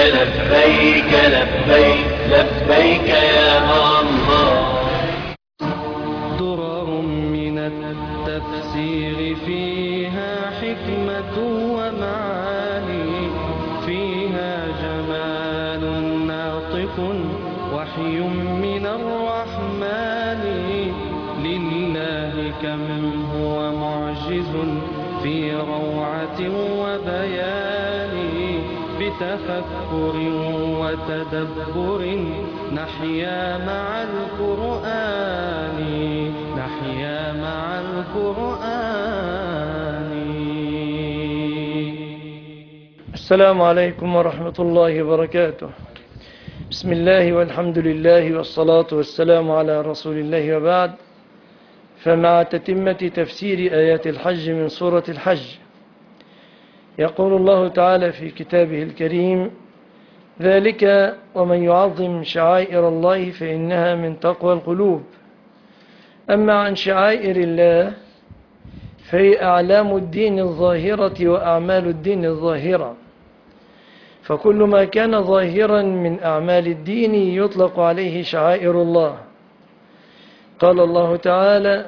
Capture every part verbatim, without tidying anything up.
لبيك لبيك لبيك يا الله. درر من التفسير فيها حكمة ومعاني، فيها جمال ناطق وحي من الرحمن. لله كمن هو معجز في روعة وبيان، بتفكر وتدبر نحيا مع القرآن، نحيا مع القرآن. السلام عليكم ورحمة الله وبركاته. بسم الله والحمد لله والصلاة والسلام على رسول الله وبعد. فمع تتمة تفسير آيات الحج من سورة الحج، يقول الله تعالى في كتابه الكريم: ذلك ومن يعظم شعائر الله فإنها من تقوى القلوب. أما عن شعائر الله فهي أعلام الدين الظاهرة وأعمال الدين الظاهرة، فكل ما كان ظاهرا من أعمال الدين يطلق عليه شعائر الله. قال الله تعالى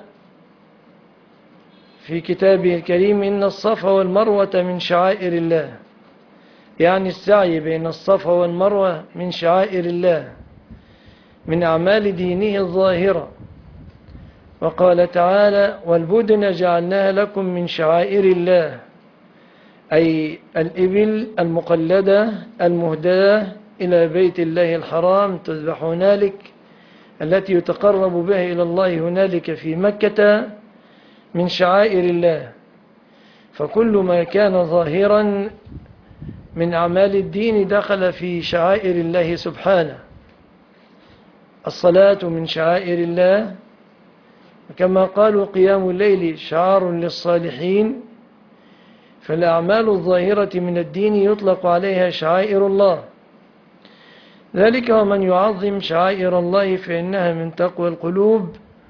في كتابه الكريم: إن الصفا والمروة من شعائر الله، يعني السعي بين الصفا والمروة من شعائر الله، من أعمال دينه الظاهرة. وقال تعالى: والبدن جعلناها لكم من شعائر الله، أي الإبل المقلدة المهداة إلى بيت الله الحرام تذبح هنالك، التي يتقرب بها إلى الله هنالك في مكة، من شعائر الله. فكل ما كان ظاهرا من أعمال الدين دخل في شعائر الله سبحانه. الصلاة من شعائر الله، كما قالوا قيام الليل شعار للصالحين، فالأعمال الظاهرة من الدين يطلق عليها شعائر الله. ذلك ومن يعظم شعائر الله فإنها من تقوى القلوب.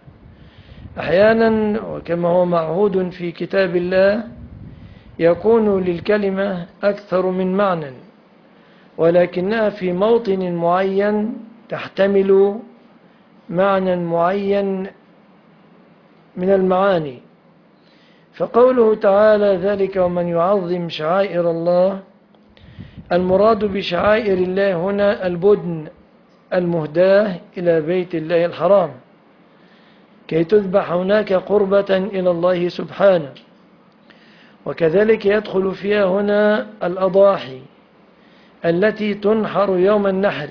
أحيانا وكما هو معهود في كتاب الله يكون للكلمة أكثر من معنى، ولكنها في موطن معين تحتمل معنى معين من المعاني. فقوله تعالى: ذلك ومن يعظم شعائر الله، المراد بشعائر الله هنا البدن المهداة إلى بيت الله الحرام كي تذبح هناك قربة إلى الله سبحانه. وكذلك يدخل فيها هنا الأضاحي التي تنحر يوم النحر.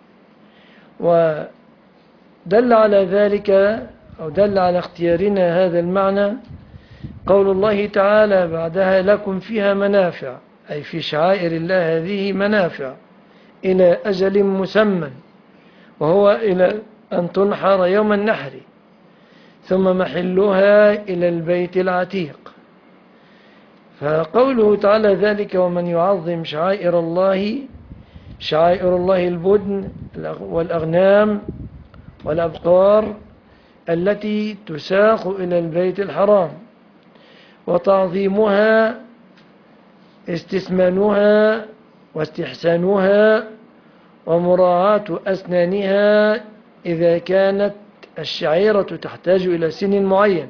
ودل على ذلك أو دل على اختيارنا هذا المعنى قول الله تعالى بعدها: لكم فيها منافع، أي في شعائر الله هذه منافع إلى أجل مسمى، وهو إلى أن تنحر يوم النحر، ثم محلها إلى البيت العتيق. فقوله تعالى: ذلك ومن يعظم شعائر الله، شعائر الله البدن والأغنام والأبقار التي تساق إلى البيت الحرام، وتعظيمها استثمانها واستحسانها ومراعاة أسنانها إذا كانت الشعيرة تحتاج إلى سن معين.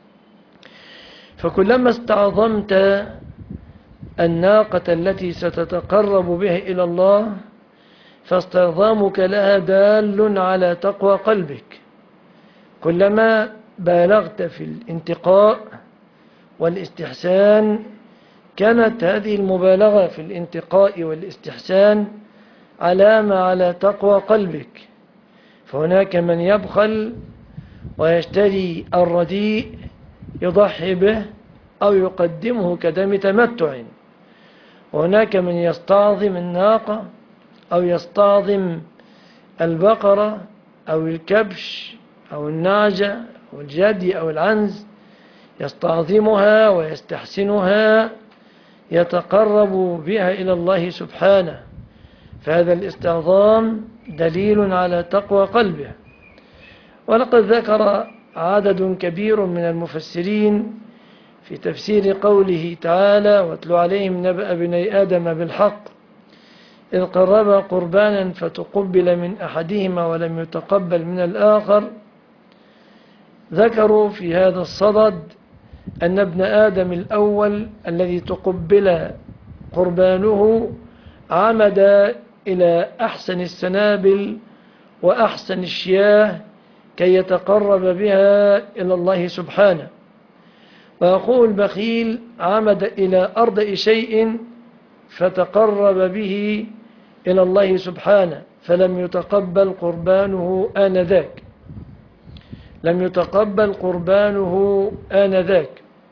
فكلما استعظمت الناقة التي ستتقرب بها إلى الله فاستعظامك لها دال على تقوى قلبك. كلما بالغت في الانتقاء والاستحسان كانت هذه المبالغة في الانتقاء والاستحسان علامة على تقوى قلبك. فهناك من يبخل ويشتري الرديء يضحي به أو يقدمه كدم تمتع، وهناك من يستعظم الناقة أو يستعظم البقرة أو الكبش أو النعجة أو الجدي أو العنز، يستعظمها ويستحسنها يتقرب بها إلى الله سبحانه. فهذا الاستعظام دليل على تقوى قلبه. ولقد ذكر عدد كبير من المفسرين في تفسير قوله تعالى: واتل عليهم نبأ بني آدم بالحق، إذ قربا قربانا فتقبل من أحدهما ولم يتقبل من الآخر، ذكروا في هذا الصدد أن ابن آدم الأول الذي تقبل قربانه عمد إلى أحسن السنابل وأحسن الشياه كي يتقرب بها إلى الله سبحانه، وأخوه البخيل عمد إلى أردأ شيء فتقرب به إلى الله سبحانه فلم يتقبل قربانه آنذاك لم يتقبل قربانه آنذاك.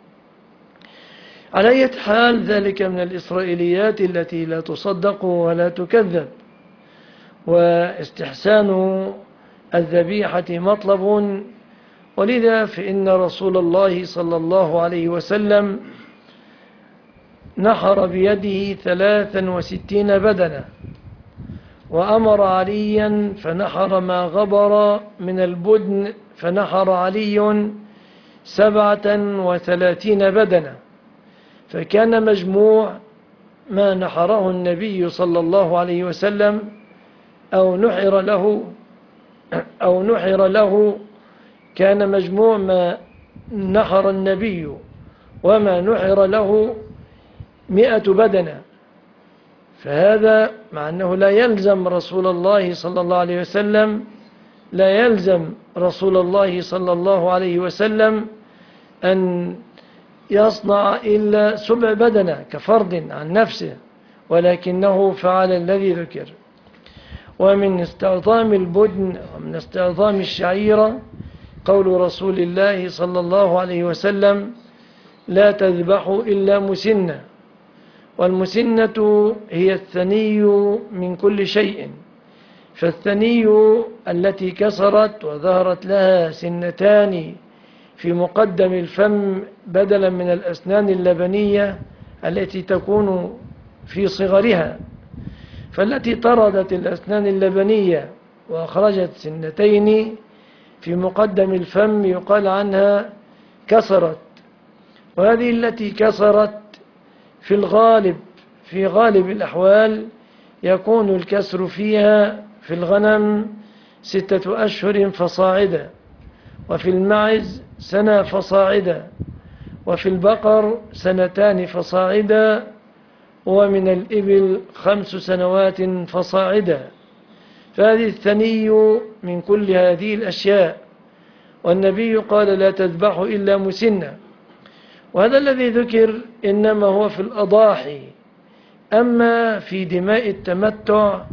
على أي حال ذلك من الإسرائيليات التي لا تصدق ولا تكذب، واستحسان الذبيحة مطلب، ولذا فإن رسول الله صلى الله عليه وسلم نحر بيده ثلاثا وستين بدنة، وأمر عليا فنحر ما غبر من البدن، فنحر علي سبعة وثلاثين بدنة، فكان مجموع ما نحره النبي صلى الله عليه وسلم أو نحر له أو نحر له كان مجموع ما نحر النبي وما نحر له مئة بدنة. فهذا مع أنه لا يلزم رسول الله صلى الله عليه وسلم لا يلزم رسول الله صلى الله عليه وسلم أن يصنع إلا سبع بدنة كفرض عن نفسه، ولكنه فعل الذي ذكر. ومن استعظام البدن ومن استعظام الشعيرة قول رسول الله صلى الله عليه وسلم: لا تذبحوا إلا مسنة. والمسنة هي الثني من كل شيء، فالثني التي كسرت وظهرت لها سنتان في مقدم الفم بدلا من الأسنان اللبنية التي تكون في صغرها، فالتي طردت الأسنان اللبنية وأخرجت سنتين في مقدم الفم يقال عنها كسرت. وهذه التي كسرت في الغالب في غالب الأحوال يكون الكسر فيها في الغنم ستة أشهر فصاعدا، وفي المعز سنة فصاعدا، وفي البقر سنتان فصاعدا، ومن الإبل خمس سنوات فصاعدا. فهذه الثني من كل هذه الأشياء، والنبي قال: لا تذبحوا إلا مسنة. وهذا الذي ذكر إنما هو في الأضاحي. أما في دماء التمتع،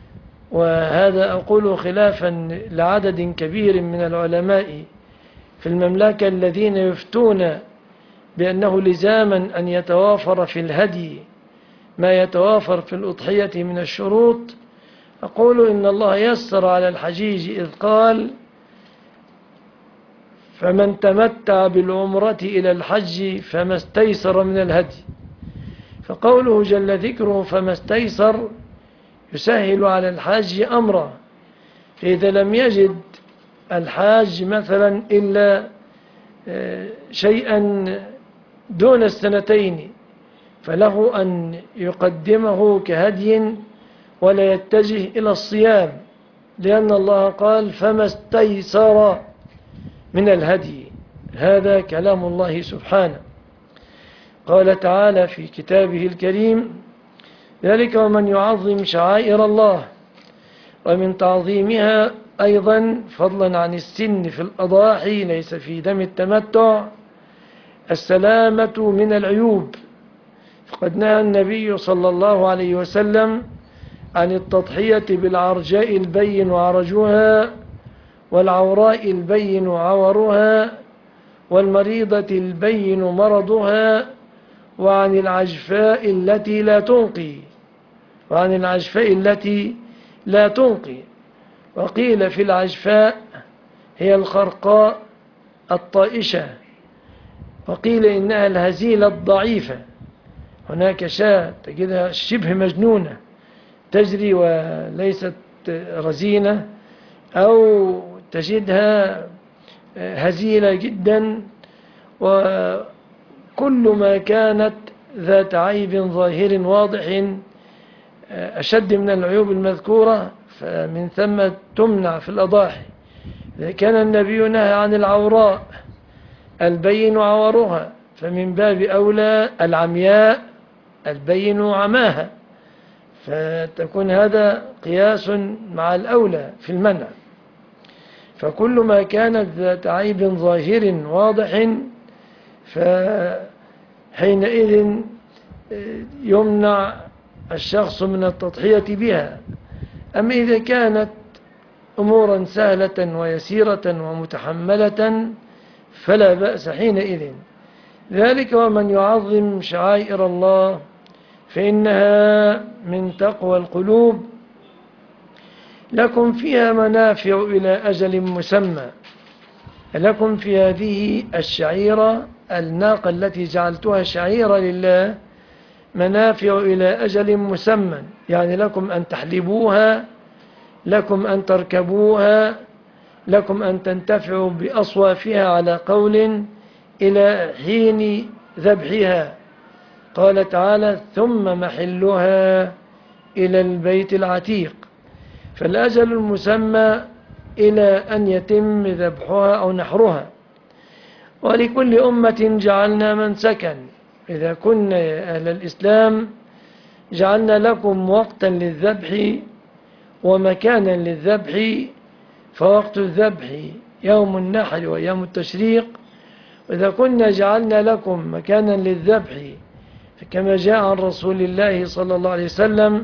وهذا أقول خلافا لعدد كبير من العلماء في المملكة الذين يفتون بأنه لزاما أن يتوافر في الهدي ما يتوافر في الأضحية من الشروط، أقول إن الله يسر على الحجيج إذ قال: فمن تمتع بالعمرة إلى الحج فما استيسر من الهدي. فقوله جل ذكره فما استيسر يسهل على الحاج أمره، فإذا لم يجد الحاج مثلا إلا شيئا دون السنتين فله أن يقدمه كهدي ولا يتجه إلى الصيام، لأن الله قال: فما استيسر من الهدي. هذا كلام الله سبحانه. قال تعالى في كتابه الكريم: ذلك ومن يعظم شعائر الله. ومن تعظيمها أيضا فضلا عن السن في الأضاحي ليس في دم التمتع السلامة من العيوب، فقد نهى النبي صلى الله عليه وسلم عن التضحية بالعرجاء البين عرجها، والعوراء البين عورها، والمريضة البين مرضها، وعن العجفاء التي لا تنقي وعن العجفاء التي لا تنقي وقيل في العجفاء هي الخرقاء الطائشة، وقيل إنها الهزيلة الضعيفة. هناك شاة تجدها شبه مجنونة تجري وليست رزينة، أو تجدها هزيلة جدا، وكل ما كانت ذات عيب ظاهر واضح أشد من العيوب المذكورة، فمن ثم تمنع في الأضاحي. إذا كان النبي نهى عن العوراء البين عورها، فمن باب أولى العمياء البين عماها، فتكون هذا قياس مع الأولى في المنع. فكل ما كانت ذات عيب ظاهر واضح فحينئذ يمنع الشخص من التضحية بها. أما إذا كانت أمورا سهلة ويسيرة ومتحملة فلا بأس حينئذ. ذلك ومن يعظم شعائر الله فإنها من تقوى القلوب. لكم فيها منافع إلى أجل مسمى. لكم في هذه الشعيرة الناقة التي جعلتها شعيرة لله منافع إلى أجل مسمى، يعني لكم أن تحلبوها، لكم أن تركبوها، لكم أن تنتفعوا بأصوافها على قول إلى حين ذبحها. قال تعالى ثم محلها إلى البيت العتيق. فالأجل المسمى إلى أن يتم ذبحها أو نحرها. ولكل أمة جعلنا منسكا. إذا كنا يا أهل الإسلام جعلنا لكم وقتا للذبح ومكانا للذبح، فوقت الذبح يوم النحر ويوم التشريق. وإذا كنا جعلنا لكم مكانا للذبح كما جاء عن رسول الله صلى الله عليه وسلم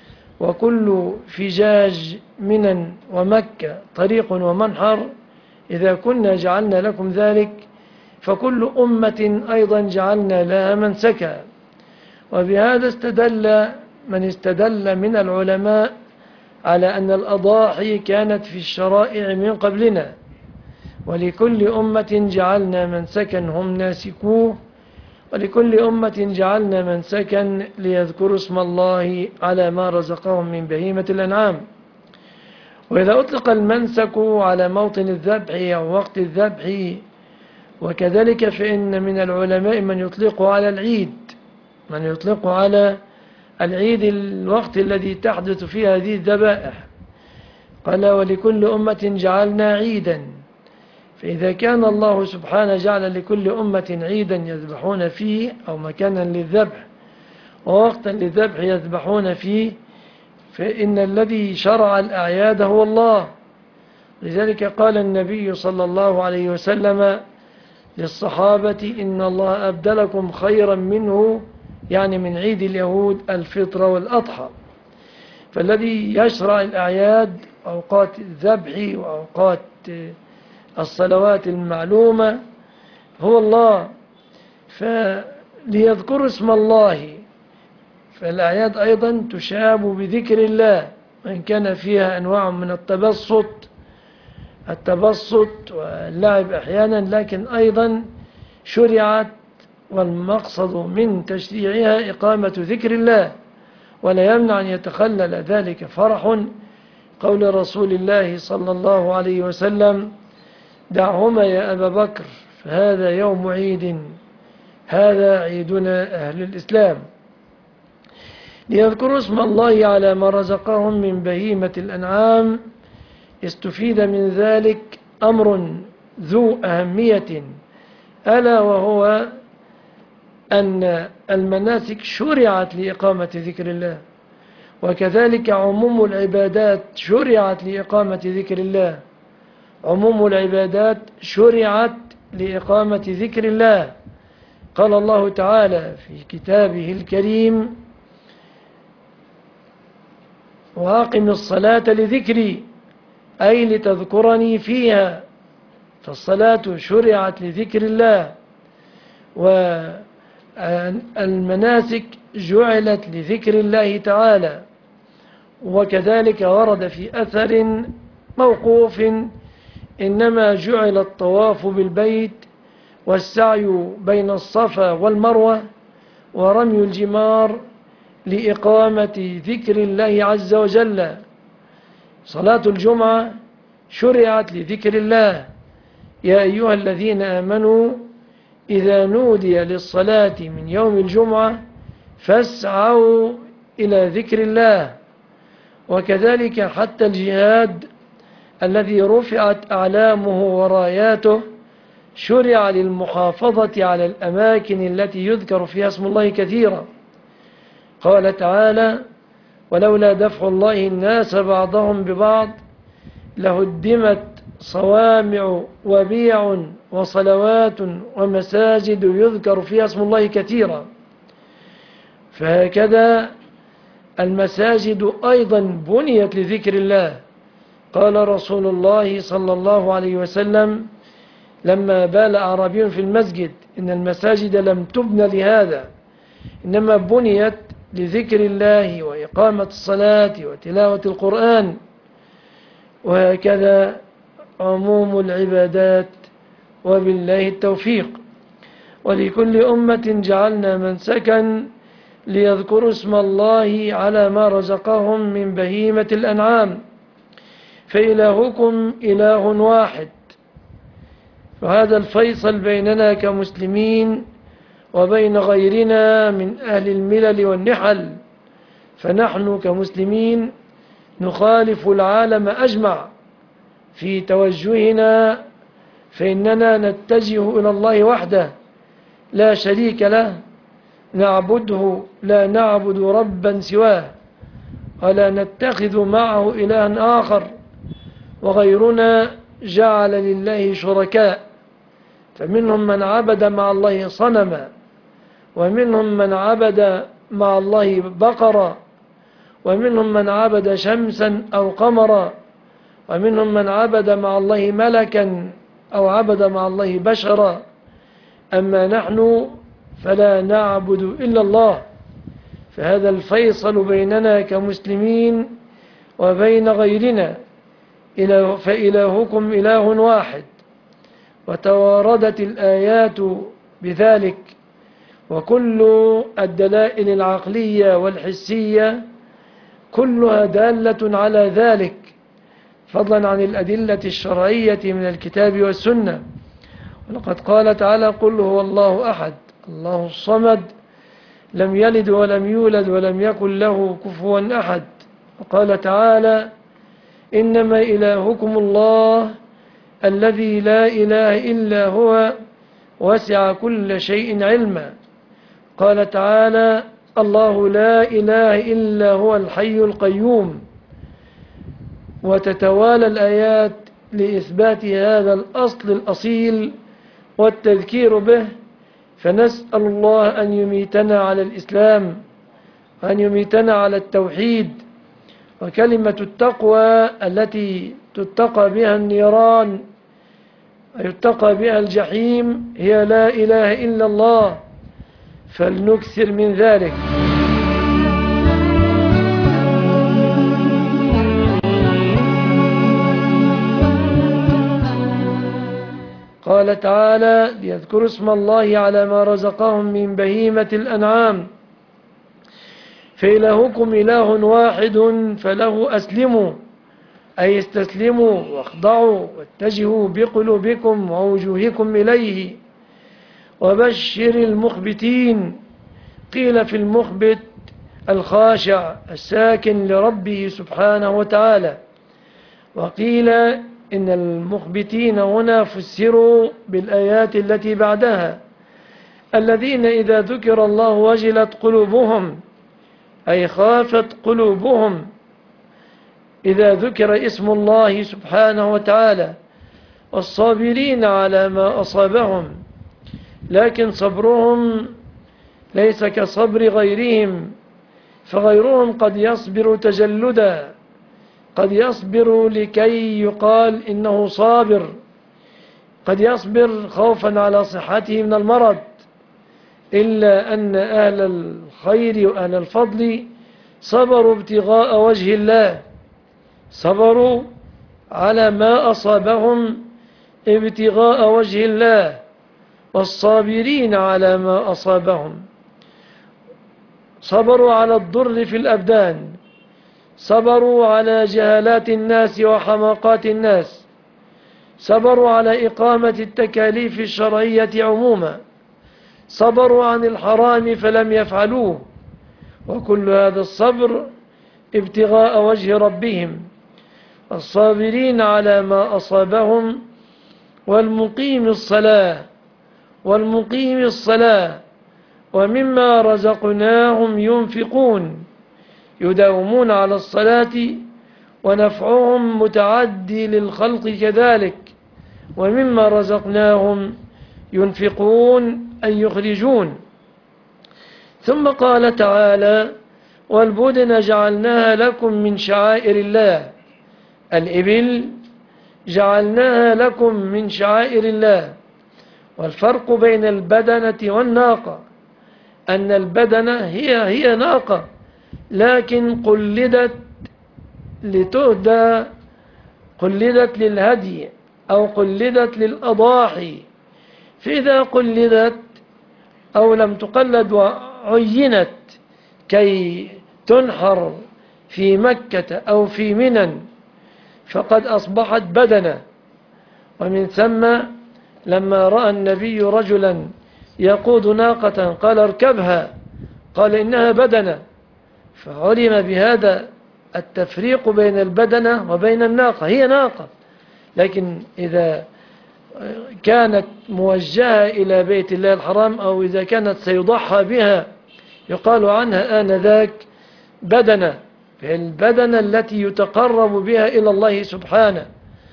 وكل فجاج منى ومكة طريق ومنحر، إذا كنا جعلنا لكم ذلك فكل أمة أيضا جعلنا لها منسكا. وبهذا استدل من استدل من العلماء على أن الأضاحي كانت في الشرائع من قبلنا، ولكل أمة جعلنا منسكا هم ناسكوه، ولكل أمة جعلنا منسكا ليذكروا اسم الله على ما رزقهم من بهيمة الأنعام. وإذا أطلق المنسك على موطن الذبح أو وقت الذبح وكذلك، فإن من العلماء من يطلقه على العيد، من يطلقه على العيد الوقت الذي تحدث فيه هذه الذبائح. قال ولكل أمة جعلنا عيدا. فإذا كان الله سبحانه جعل لكل أمة عيدا يذبحون فيه أو مكانا للذبح ووقتا للذبح يذبحون فيه، فإن الذي شرع الأعياد هو الله. لذلك قال النبي صلى الله عليه وسلم للصحابة إن الله أبدلكم خيرا منه، يعني من عيد اليهود الفطر والأضحى. فالذي يشرع الأعياد أوقات الذبح وأوقات الصلوات المعلومة هو الله، فليذكروا اسم الله. فالأعياد أيضا تشاب بذكر الله، وإن كان فيها أنواع من التبسط التبسط واللعب أحيانا، لكن أيضا شرعت والمقصد من تشريعها إقامة ذكر الله، ولا يمنع أن يتخلل ذلك فرح. قول رسول الله صلى الله عليه وسلم دعهما يا أبا بكر فهذا يوم عيد، هذا عيدنا أهل الإسلام. ليذكروا اسم الله على ما رزقهم من بهيمة الأنعام. استفيد من ذلك أمر ذو أهمية، ألا وهو أن المناسك شرعت لإقامة ذكر الله، وكذلك عموم العبادات شرعت لإقامة ذكر الله. عموم العبادات شرعت لإقامة ذكر الله. قال الله تعالى في كتابه الكريم وأقم الصلاة لذكري، أي لتذكرني فيها. فالصلاة شرعت لذكر الله، والمناسك جعلت لذكر الله تعالى. وكذلك ورد في أثر موقوف إنما جعل الطواف بالبيت والسعي بين الصفا والمروة ورمي الجمار لإقامة ذكر الله عز وجل. صلاة الجمعة شرعت لذكر الله. يا أيها الذين آمنوا إذا نودي للصلاة من يوم الجمعة فاسعوا إلى ذكر الله. وكذلك حتى الجهاد الذي رفعت أعلامه وراياته شرع للمحافظة على الأماكن التي يذكر فيها اسم الله كثيرا. قال تعالى: ولولا دفع الله الناس بعضهم ببعض لهدمت صوامع وبيع وصلوات ومساجد يذكر فيها اسم الله كثيرا. فهكذا المساجد أيضا بنيت لذكر الله. قال رسول الله صلى الله عليه وسلم لما بال أعرابي في المسجد إن المساجد لم تبنى لهذا، إنما بنيت لذكر الله وإقامة الصلاة وتلاوة القرآن. وهكذا عموم العبادات، وبالله التوفيق. ولكل أمة جعلنا منسكا ليذكروا اسم الله على ما رزقهم من بهيمة الأنعام فإلهكم إله واحد. وهذا الفيصل بيننا كمسلمين وبين غيرنا من أهل الملل والنحل. فنحن كمسلمين نخالف العالم أجمع في توجهنا، فإننا نتجه إلى الله وحده لا شريك له، نعبده لا نعبد ربا سواه، ولا نتخذ معه إلها آخر. وغيرنا جعل لله شركاء، فمنهم من عبد مع الله صنما، ومنهم من عبد مع الله بقرا، ومنهم من عبد شمسا أو قمرا، ومنهم من عبد مع الله ملكا أو عبد مع الله بشرا. أما نحن فلا نعبد إلا الله. فهذا الفيصل بيننا كمسلمين وبين غيرنا، فإلهكم إله واحد. وتواردت الآيات بذلك، وكل الدلائل العقلية والحسية كلها دالة على ذلك، فضلا عن الأدلة الشرعية من الكتاب والسنة. ولقد قال تعالى: قل هو الله أحد الله الصمد لم يلد ولم يولد ولم يكن له كفوا أحد. وقال تعالى: إنما إلهكم الله الذي لا إله إلا هو وسع كل شيء علما. قال تعالى: الله لا إله إلا هو الحي القيوم. وتتوالى الآيات لإثبات هذا الأصل الأصيل والتذكير به. فنسأل الله أن يميتنا على الإسلام، وأن يميتنا على التوحيد. وكلمة التقوى التي تتقى بها النيران ويتقى بها الجحيم هي لا إله إلا الله، فلنكثر من ذلك. قال تعالى: ليذكروا اسم الله على ما رزقهم من بهيمة الأنعام فإلهكم إله واحد فله أسلموا، أي استسلموا واخضعوا واتجهوا بقلوبكم ووجوهكم إليه. وبشر المخبتين، قيل في المخبت الخاشع الساكن لربه سبحانه وتعالى، وقيل إن المخبتين هنا فسروا بالآيات التي بعدها: الذين إذا ذكر الله وجلت قلوبهم، أي خافت قلوبهم إذا ذكر اسم الله سبحانه وتعالى. والصابرين على ما أصابهم، لكن صبرهم ليس كصبر غيرهم، فغيرهم قد يصبر تجلدا، قد يصبر لكي يقال إنه صابر، قد يصبر خوفا على صحته من المرض. إلا أن أهل الخير وأهل الفضل صبروا ابتغاء وجه الله، صبروا على ما أصابهم ابتغاء وجه الله. والصابرين على ما أصابهم صبروا على الضر في الأبدان، صبروا على جهالات الناس وحماقات الناس، صبروا على إقامة التكاليف الشرعية عموما، صبروا عن الحرام فلم يفعلوه، وكل هذا الصبر ابتغاء وجه ربهم، الصابرين على ما أصابهم، والمقيم الصلاة والمقيم الصلاة ومما رزقناهم ينفقون، يداومون على الصلاة ونفعهم متعدي للخلق كذلك، ومما رزقناهم ينفقون أي يخرجون. ثم قال تعالى: والبدن جعلناها لكم من شعائر الله، الإبل جعلناها لكم من شعائر الله. والفرق بين البدنة والناقة أن البدنة هي هي ناقة لكن قلدت لتهدى، قلدت للهدي أو قلدت للأضاحي، فإذا قلدت أو لم تقلد وعينت كي تنحر في مكة أو في منى فقد أصبحت بدنة. ومن ثم لما رأى النبي رجلا يقود ناقة قال: اركبها، قال: إنها بدنة، فعلم بهذا التفريق بين البدنة وبين الناقة. هي ناقة لكن إذا كانت موجهة إلى بيت الله الحرام أو إذا كانت سيضحى بها يقال عنها آنذاك بدنة، البدنة التي يتقرب بها إلى الله سبحانه.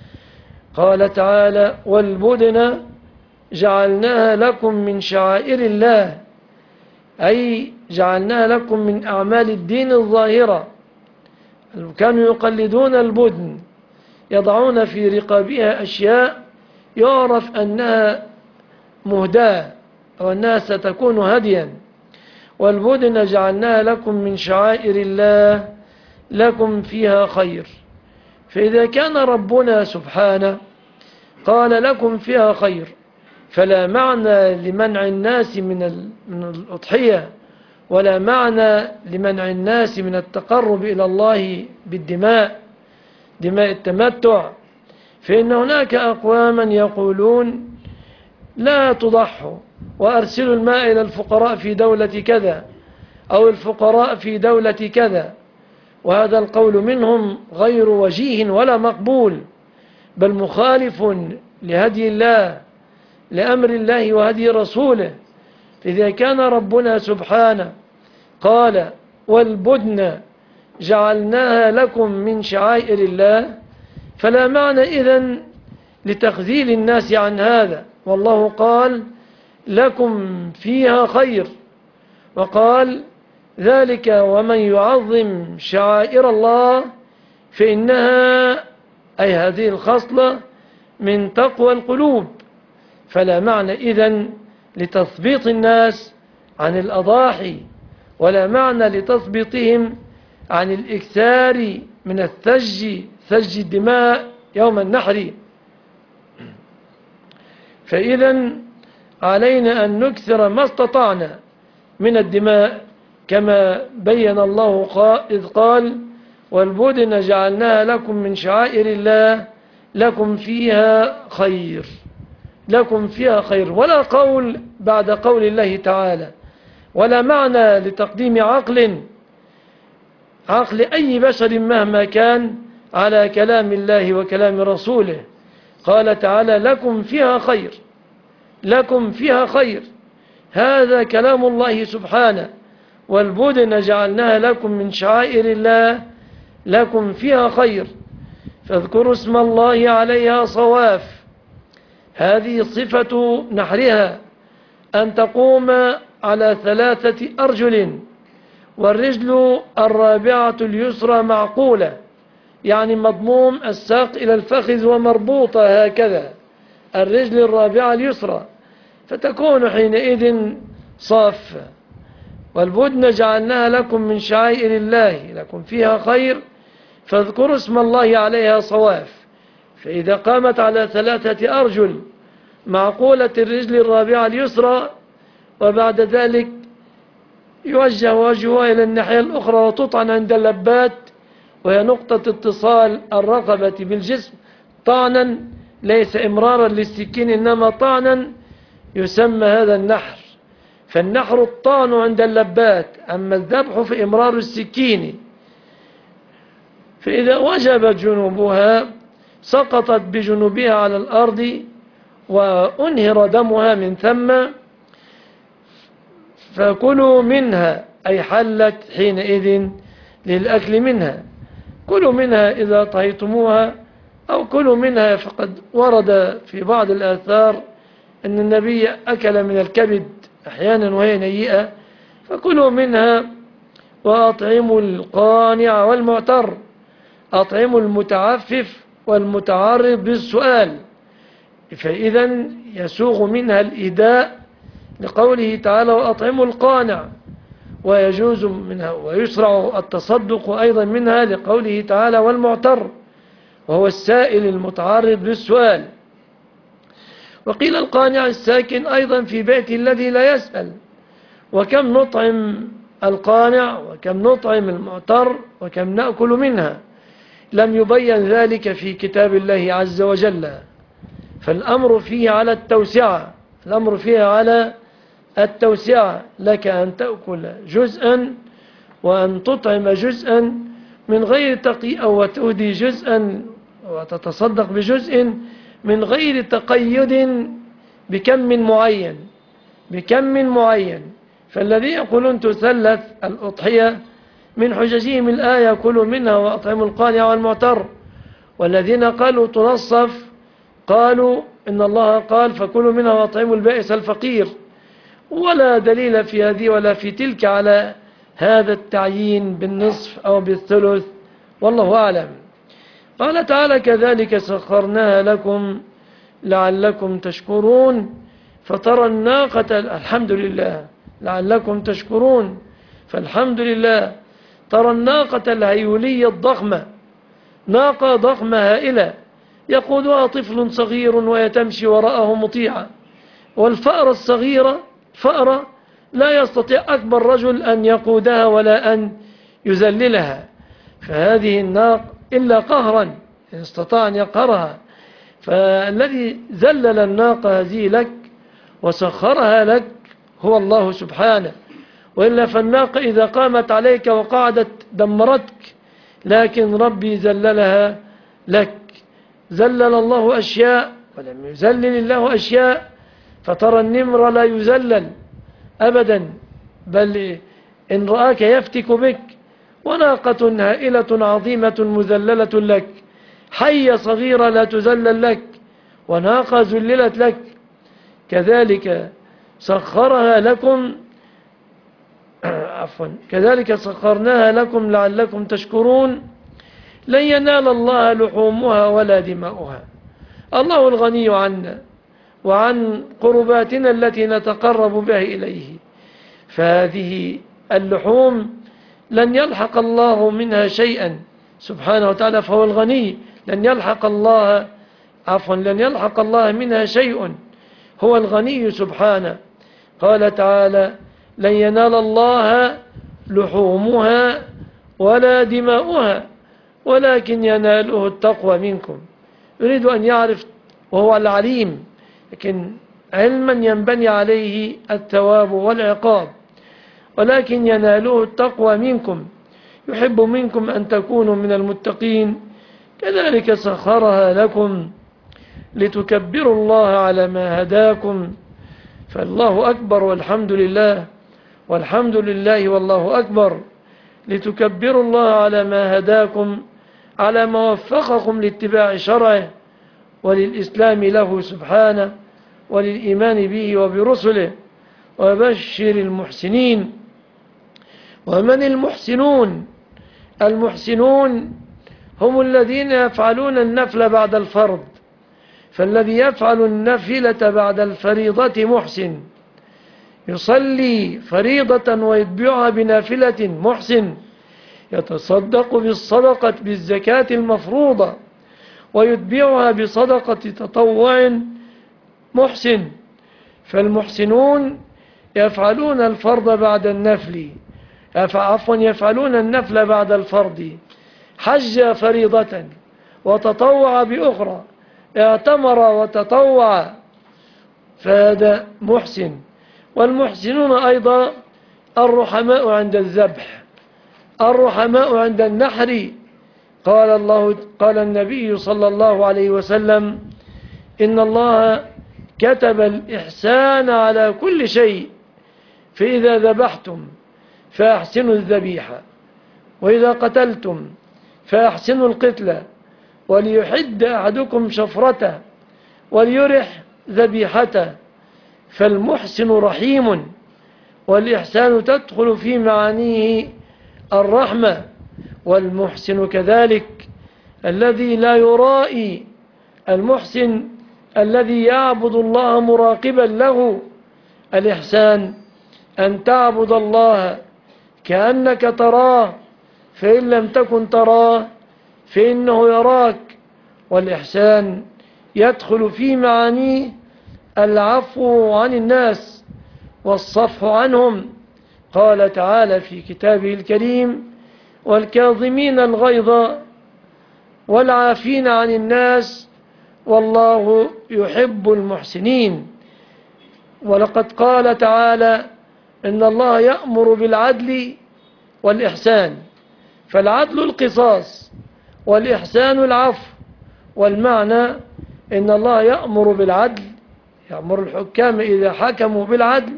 قال تعالى: والبدن جعلناها لكم من شعائر الله، أي جعلناها لكم من أعمال الدين الظاهرة. كانوا يقلدون البدن، يضعون في رقابها أشياء يعرف أنها مهداة أو أنها ستكون هديا. والبدن جعلناها لكم من شعائر الله لكم فيها خير. فإذا كان ربنا سبحانه قال لكم فيها خير فلا معنى لمنع الناس من من الأضحية، ولا معنى لمنع الناس من التقرب إلى الله بالدماء، دماء التمتع. فإن هناك أقواما يقولون: لا تضحوا وأرسلوا الماء إلى الفقراء في دولة كذا أو الفقراء في دولة كذا، وهذا القول منهم غير وجيه ولا مقبول، بل مخالف لهدي الله، لأمر الله وهدي رسوله. إذا كان ربنا سبحانه قال: والبدن جعلناها لكم من شعائر الله، فلا معنى إذن لتخذيل الناس عن هذا. والله قال: لكم فيها خير، وقال ذلك: ومن يعظم شعائر الله فإنها، أي هذه الخصلة، من تقوى القلوب. فلا معنى إذن لتثبيط الناس عن الأضاحي، ولا معنى لتثبيطهم عن الإكثار من الثج، ثج الدماء يوم النحر. فإذا علينا أن نكثر ما استطعنا من الدماء، كما بين الله إذ قال: والبدن جعلناها لكم من شعائر الله لكم فيها خير، لكم فيها خير. ولا قول بعد قول الله تعالى، ولا معنى لتقديم عقل عقل أي بشر مهما كان على كلام الله وكلام رسوله. قال تعالى: لكم فيها خير، لكم فيها خير، هذا كلام الله سبحانه. والبدن جعلناها لكم من شعائر الله لكم فيها خير، فاذكروا اسم الله عليها صواف. هذه صفة نحرها، أن تقوم على ثلاثة أرجل، والرجل الرابعة اليسرى معقولة، يعني مضموم الساق إلى الفخذ ومربوطة هكذا، الرجل الرابعة اليسرى، فتكون حينئذ صافة. والبدن جعلناها لكم من شعائر الله لكم فيها خير، فاذكروا اسم الله عليها صواف. فإذا قامت على ثلاثة أرجل معقولة الرجل الرابعة اليسرى، وبعد ذلك يوجه وجهها إلى الناحية الأخرى وتطعن عند اللبات، وهي نقطة اتصال الرقبة بالجسم، طعنا ليس إمرارا للسكين إنما طعنا، يسمى هذا النحر. فالنحر الطعن عند اللبات، أما الذبح فإمرار السكين. فإذا وجبت جنوبها سقطت بجنوبها على الأرض وأنهر دمها من ثم، فكلوا منها أي حلت حينئذ للأكل منها. كلوا منها إذا طهيتموها أو كلوا منها، فقد ورد في بعض الآثار أن النبي أكل من الكبد أحيانا وهي نيئة، فكلوا منها وأطعموا القانع والمعتر، أطعموا المتعفف والمتعرض بالسؤال. فإذا يسوغ منها الإيداء لقوله تعالى وأطعموا القانع، ويجوز منها ويشرع التصدق أيضا منها لقوله تعالى والمعتر، وهو السائل المتعرض بالسؤال. وقيل القانع الساكن أيضا في بيت الذي لا يسأل. وكم نطعم القانع وكم نطعم المعتر وكم نأكل منها، لم يبين ذلك في كتاب الله عز وجل، فالأمر فيه على التوسعة، الأمر فيه على التوسعة، لك أن تأكل جزءا وأن تطعم جزءا من غير تقي، أو تهدي جزءا وتتصدق بجزء من غير تقيد بكم معين بكم معين. فالذي يقولون تثلث الأضحية من حججهم الآية كلوا منها وأطعموا القانع والمعتر، والذين قالوا تنصف قالوا إن الله قال فكلوا منها وأطعموا البائس الفقير، ولا دليل في هذه ولا في تلك على هذا التعيين بالنصف أو بالثلث، والله أعلم. قال تعالى كذلك سخرناها لكم لعلكم تشكرون. فترى الناقة، الحمد لله لعلكم تشكرون، فالحمد لله ترى الناقة الهيولية الضخمة، ناقة ضخمة هائلة يقودها طفل صغير وهي تمشي وراءه مطيعة، والفأرة الصغيرة فأرة لا يستطيع أكبر رجل أن يقودها ولا أن يذللها، فهذه الناقة إلا قهرا إن استطاع أن يقهرها. فالذي ذلل الناقة هذه لك وسخرها لك هو الله سبحانه، وإلا فالناقة إذا قامت عليك وقعدت دمرتك، لكن ربي ذللها لك. ذلل الله أشياء ولم يذلل الله أشياء، فترى النمر لا يذلل أبدا، بل إن رآك يفتك بك. وناقة هائلة عظيمة مذللة لك، حية صغيرة لا تذلل لك، وناقة ذللت لك. كذلك سخرها لكم عفوا كذلك سخرناها لكم لعلكم تشكرون. لن ينال الله لحومها ولا دماؤها. الله الغني عنا وعن قرباتنا التي نتقرب بها إليه، فهذه اللحوم لن يلحق الله منها شيئا سبحانه وتعالى، فهو الغني. لن يلحق الله عفوا لن يلحق الله منها شيء، هو الغني سبحانه. قال تعالى لن ينال الله لحومها ولا دماؤها ولكن يناله التقوى منكم. يريد أن يعرف، وهو العليم، لكن علما ينبني عليه الثواب والعقاب، ولكن يناله التقوى منكم، يحب منكم أن تكونوا من المتقين. كذلك سخرها لكم لتكبروا الله على ما هداكم، فالله أكبر والحمد لله، والحمد لله والله أكبر. لتكبروا الله على ما هداكم، على ما وفقكم لاتباع شرعه وللإسلام له سبحانه وللإيمان به وبرسله. وبشر المحسنين. ومن المحسنون؟ المحسنون هم الذين يفعلون النفل بعد الفرض، فالذي يفعل النفلة بعد الفريضة محسن، يصلي فريضة ويتبعها بنافلة محسن، يتصدق بالصدقة بالزكاة المفروضة ويتبعها بصدقة تطوع محسن. فالمحسنون يفعلون الفرض بعد النفل، عفوا يفعلون النفل بعد الفرض، حج فريضة وتطوع بأخرى، اعتمر وتطوع، فهذا محسن. والمحسنون أيضا الرحماء عند الذبح، الرحماء عند النحر. قال الله قال النبي صلى الله عليه وسلم: إن الله كتب الإحسان على كل شيء، فإذا ذبحتم فأحسنوا الذبيحة، وإذا قتلتم فأحسنوا القتلة، وليحد أحدكم شفرته وليرح ذبيحته، فالمحسن رحيم. والإحسان تدخل في معانيه الرحمة، والمحسن كذلك الذي لا يرائي، المحسن الذي يعبد الله مراقبا له. الإحسان أن تعبد الله كأنك تراه، فإن لم تكن تراه فإنه يراك. والإحسان يدخل في معانيه العفو عن الناس والصفح عنهم. قال تعالى في كتابه الكريم: والكاظمين الغيظ والعافين عن الناس والله يحب المحسنين. ولقد قال تعالى: إن الله يأمر بالعدل والإحسان، فالعدل القصاص والإحسان العفو. والمعنى إن الله يأمر بالعدل، يأمر الحكام إذا حكموا بالعدل،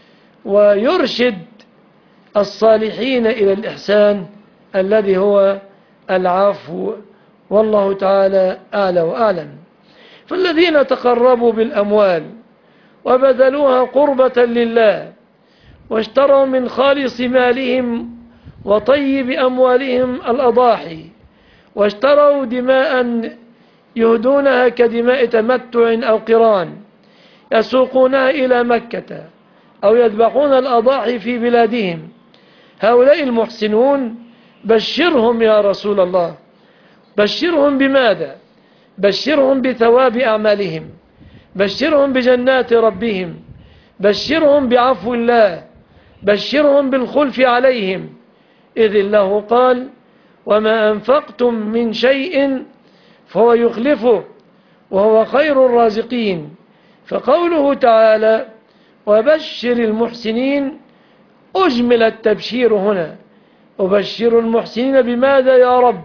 ويرشد الصالحين إلى الإحسان الذي هو العفو. والله تعالى أعلى وأعلم. فالذين تقربوا بالأموال وبذلوها قربة لله، واشتروا من خالص مالهم وطيب أموالهم الأضاحي، واشتروا دماء يهدونها كدماء تمتع أو قران، يسوقونها إلى مكة أو يذبحون الأضاحي في بلادهم، هؤلاء المحسنون بشرهم يا رسول الله. بشرهم بماذا؟ بشرهم بثواب أعمالهم، بشرهم بجنات ربهم، بشرهم بعفو الله، بشرهم بالخلف عليهم، إذ الله قال: وما أنفقتم من شيء فهو يخلفه وهو خير الرازقين. فقوله تعالى: وبشر المحسنين، أجمل التبشير هنا، أبشر المحسنين بماذا يا رب؟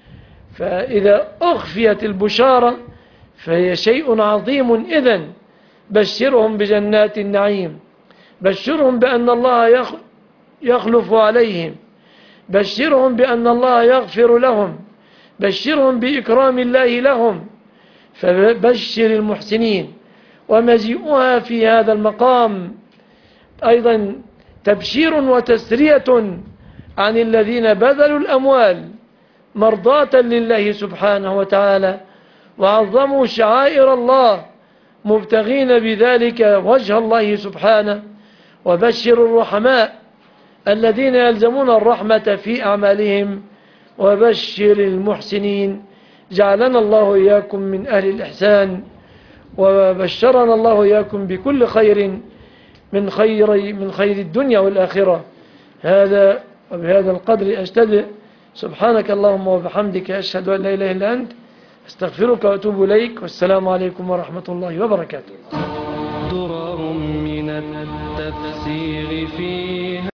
فإذا أخفيت البشارة فهي شيء عظيم. إذن بشرهم بجنات النعيم، بشرهم بأن الله يخلف عليهم، بشرهم بأن الله يغفر لهم، بشرهم بإكرام الله لهم. فبشر المحسنين. ومجيئها في هذا المقام أيضا تبشير وتسرية عن الذين بذلوا الأموال مرضاة لله سبحانه وتعالى، وعظموا شعائر الله مبتغين بذلك وجه الله سبحانه. وبشر الرحماء الذين يلزمون الرحمة في أعمالهم، وبشر المحسنين. جعلنا الله إياكم من أهل الإحسان، وبشرنا الله إياكم بكل خير من خير من خير الدنيا والآخرة. هذا وبهذا القدر أجتهد. سبحانك اللهم وبحمدك، أشهد أن لا إله إلا أنت، استغفرك وأتوب إليك. والسلام عليكم ورحمة الله وبركاته. درر من التفسير فيها